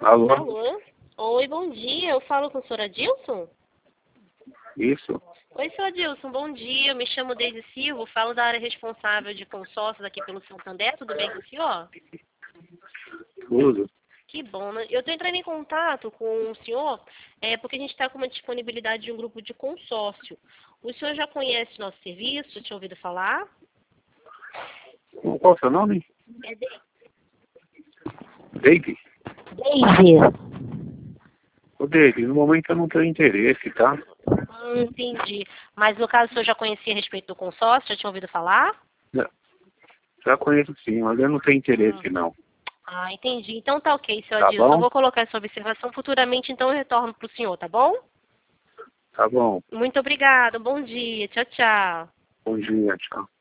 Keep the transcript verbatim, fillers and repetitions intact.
Alô? Alô? Oi, bom dia. Eu falo com o senhor Adilson? Isso? Oi, senhor Adilson, bom dia. Eu me chamo Deise Silva, falo da área responsável de consórcios aqui pelo Santander. Tudo bem com o senhor? Tudo? Que bom, né? Eu estou entrando em contato com o senhor é, porque a gente está com uma disponibilidade de um grupo de consórcio. O senhor já conhece nosso serviço? Já tinha ouvido falar? Qual é o seu nome? É Deise. David? Deise. Ô, David, no momento eu não tenho interesse, tá? Hum, entendi. Mas no caso o senhor já conhecia a respeito do consórcio? Já tinha ouvido falar? Já já conheço sim, mas eu não tenho interesse Hum. não. Ah, entendi. Então tá ok, seu Tá Adilson. Eu bom? vou colocar essa observação futuramente, então eu retorno para o senhor, tá bom? Tá bom. Muito obrigada. Bom dia. Tchau, tchau. Bom dia, tchau.